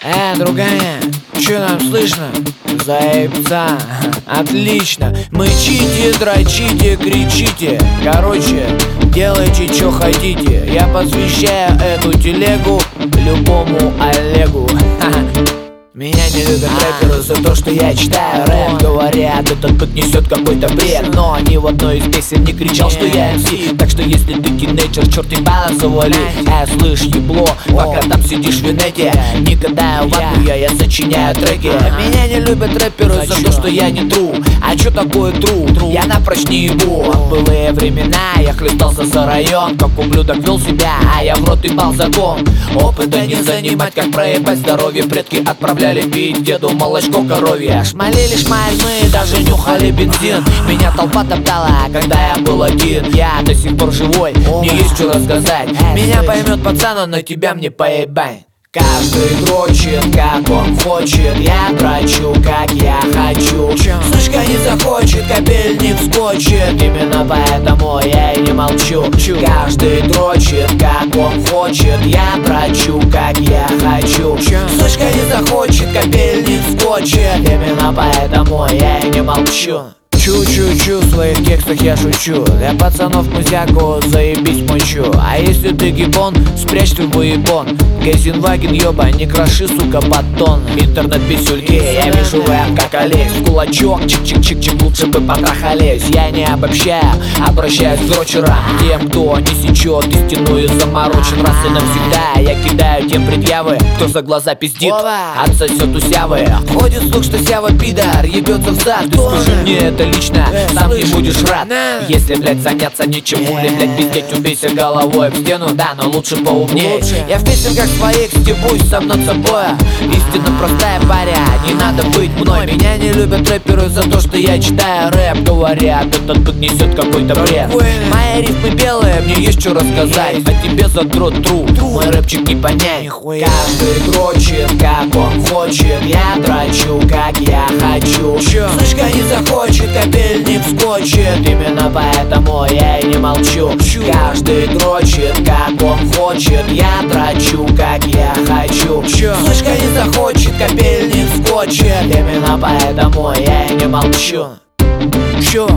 Другая, чё нам слышно? Заебца, отлично. Мычите, дрочите, кричите. Короче, делайте, чё хотите. Я посвящаю эту телегу любому Олегу. Меня не любят рэперы за то, что я читаю рэп. Говорят, этот бык несет какой-то бред. Но ни в одной из песен не кричал, что я MC. Так что если ты тинейджер, черт ебало завали. Слышь, ебло, пока там сидишь в инете, не кидаю вату, я сочиняю треки. Меня не любят рэперы за то, что я не тру. А чё такое тру? Я напрочь не ебу. В былые времена я хлестался за район, как ублюдок вел себя, а я в рот ебал закон. Опыта не занимать, как проебать здоровье. Предки отправляли пить деду молочко коровье. Шмалили шмальные, даже нюхали бензин. Меня толпа топтала, когда я был один. Я до сих пор живой, мне есть что рассказать. Меня поймет пацан, а на тебя мне поебать. Каждый дрочит, как он хочет. Я дрочу, как я хочу. Сучка не захочет, кабель не вскочит. Именно поэтому я и не молчу. Каждый дрочит, как он хочет. Я дрочу, как я хочу. Сучка не захочет, кабель не вскочит. Именно поэтому я и не молчу. Чу-чу-чу, в своих текстах я шучу. Для пацанов музяку заебись мочу. А если ты гибон, спрячь твой выебон. Гейзенваген, ёба, не кроши, сука, батон. Интернет-писюльки, я вижу рэп как Олесь. Кулачок, чик-чик-чик-чик, лучше бы потрахались. Я не обобщаю, обращаюсь к дрочерам. Тем, кто не сечет истину и заморочен. Раз и навсегда я кидаю тем предъявы, кто за глаза пиздит, отсосет у сявы. Ходит слух, что сява пидор ебется в зад. Ты скажи мне это лично, сам не будешь рад. Если, блядь, заняться нечем, или, блядь, пиздеть, убейся головой об стену. Да, но лучше поумнее. Я в песенках своих стебусь сам над собой. Истинно простая паря, не надо быть мной. Меня не любят рэперы за то, что я читаю рэп. Говорят, этот бык несет какой-то бред. Мои рифмы белые, мне есть что рассказать. А тебе задрот тру, мой рэпчик не понять. Каждый дрочит, как он хочет. Я дрочу, как я хочу. Сучка не захочет, кабель не вскочит. Именно поэтому я и не молчу. Каждый дрочит, как он хочет. Я дрочу, как я хочу. Сучка не захочет, кабель не вскочит. Именно поэтому я и не молчу. Чу.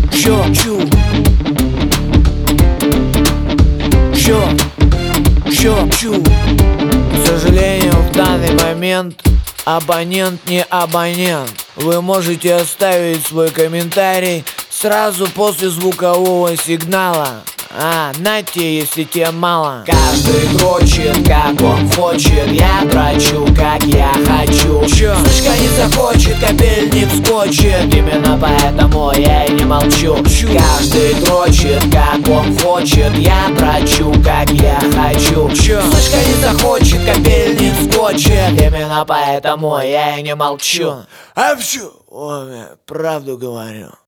К сожалению, в данный момент абонент не абонент. Вы можете оставить свой комментарий сразу после звукового сигнала. Нате, если тебе мало. Каждый дрочит, как он хочет. Я дрочу, как я хочу. Сучка не захочет, кабель не вскочит. Именно поэтому я и не молчу. Каждый дрочит, как он хочет. Я дрочу, как я хочу. Сучка не захочет, кабель не вскочит. Именно поэтому я и не молчу. Правду говорю.